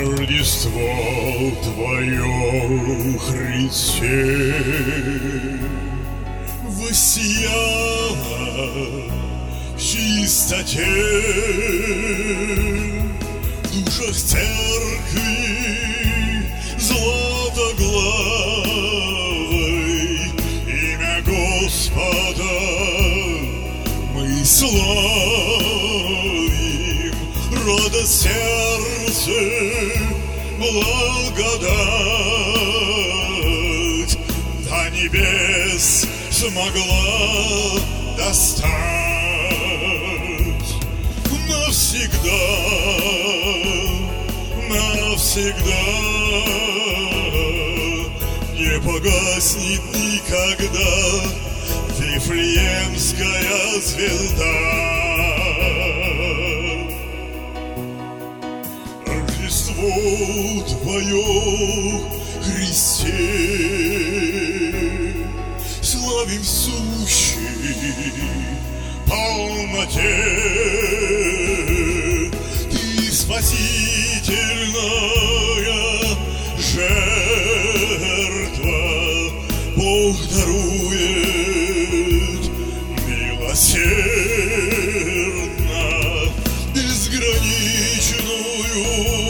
Рождество Твое, Христе, воссияло в чистоте, в душах церкви златоглавой. Имя Господа мы славим, рода сердце благодать до небес смогла достать. Навсегда, навсегда не погаснет никогда Вифлеемская звезда. Рождество Твое, Христе, славим в сущей полноте. Ты спасительная жертва, Бог дарует милосердно безграничную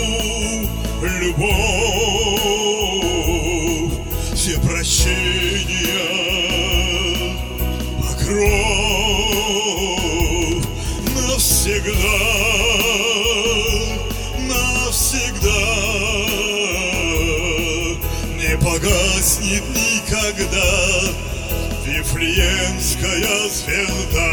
любовь, все прощения, покров навсегда, навсегда не погаснет никогда Вифлеемская звезда.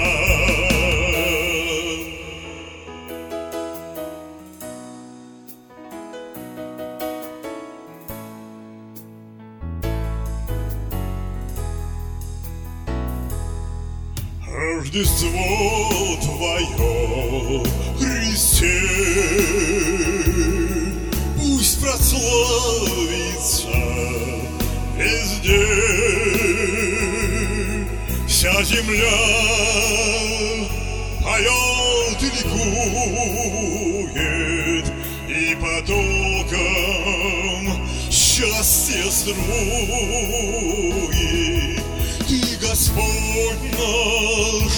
Рождество Твое, Христе, пусть прославится везде. Вся земля поет и ликует, и потоком счастья струит. Ты, Господь наш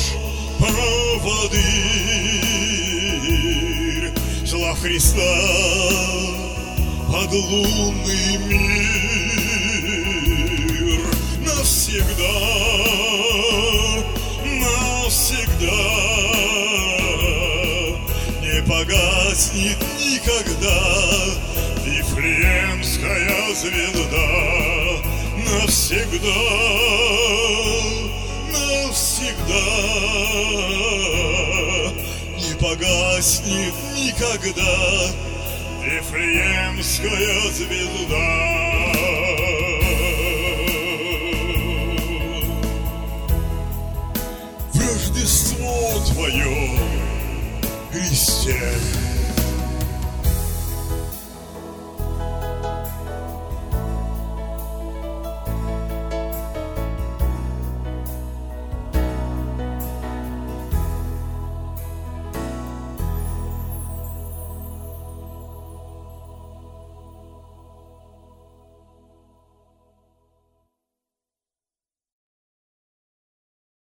поводырь, слав Христа подлунный мир. Навсегда, навсегда не погаснет никогда Вифлеемская звезда. Навсегда, навсегда не погаснет никогда Вифлеемская звезда. В Рождество Твое, Христе,